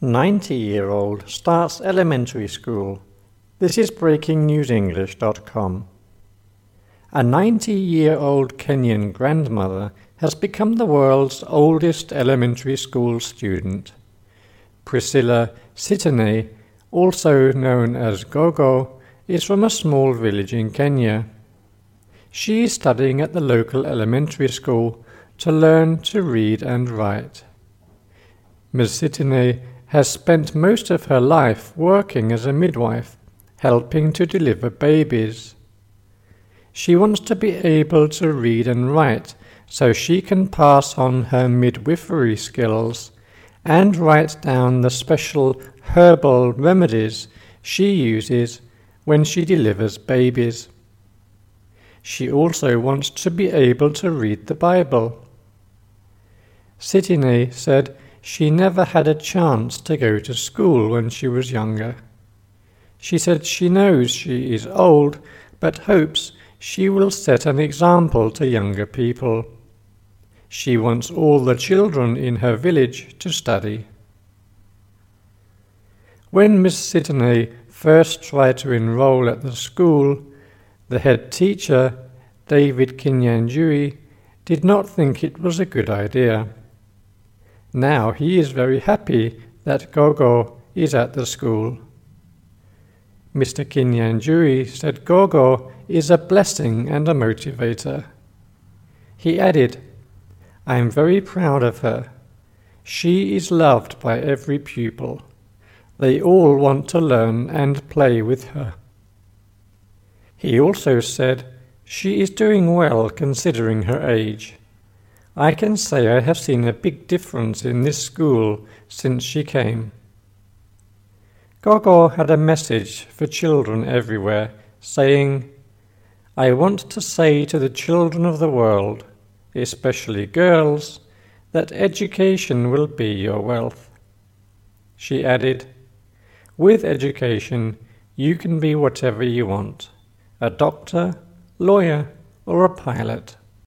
90-year-old starts elementary school. This is BreakingNewsEnglish.com. A 90-year-old Kenyan grandmother has become the world's oldest elementary school student. Priscilla Sitene, also known as Gogo, is from a small village in Kenya. She is studying at the local elementary school to learn to read and write. Ms. Sitene has spent most of her life working as a midwife, helping to deliver babies. She wants to be able to read and write so she can pass on her midwifery skills and write down the special herbal remedies she uses when she delivers babies. She also wants to be able to read the Bible. Sitene said she never had a chance to go to school when she was younger. She said she knows she is old, but hopes she will set an example to younger people. She wants all the children in her village to study. When Miss Sitene first tried to enroll at the school, the head teacher, David Kinyanjui, did not think it was a good idea. Now he is very happy that Gogo is at the school. Mr. Kinyanjui said Gogo is a blessing and a motivator. He added, "I am very proud of her. She is loved by every pupil. They all want to learn and play with her." He also said, "She is doing well considering her age. I can say I have seen a big difference in this school since she came." Gogo had a message for children everywhere, saying, "I want to say to the children of the world, especially girls, that education will be your wealth." She added, "With education, you can be whatever you want, a doctor, lawyer, or a pilot."